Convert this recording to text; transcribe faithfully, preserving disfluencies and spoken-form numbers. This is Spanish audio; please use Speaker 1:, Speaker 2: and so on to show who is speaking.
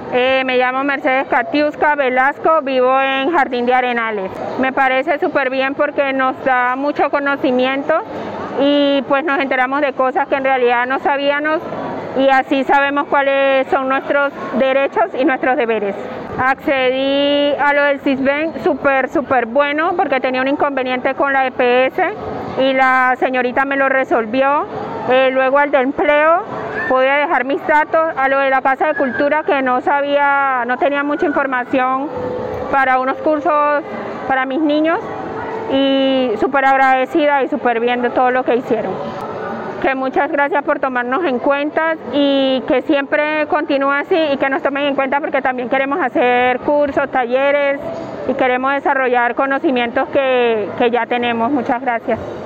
Speaker 1: Eh, me llamo Mercedes Katiuska Velasco, vivo en Jardín de Arenales. Me parece súper bien porque nos da mucho conocimiento y pues nos enteramos de cosas que en realidad no sabíamos y así sabemos cuáles son nuestros derechos y nuestros deberes. Accedí a lo del Sisbén súper, súper bueno porque tenía un inconveniente con la E P S y la señorita me lo resolvió. Eh, luego al de empleo podía dejar mis datos, a lo de la Casa de Cultura que no sabía, no tenía mucha información para unos cursos para mis niños y súper agradecida y súper bien de todo lo que hicieron. Que muchas gracias por tomarnos en cuenta y que siempre continúe así y que nos tomen en cuenta porque también queremos hacer cursos, talleres y queremos desarrollar conocimientos que, que ya tenemos. Muchas gracias.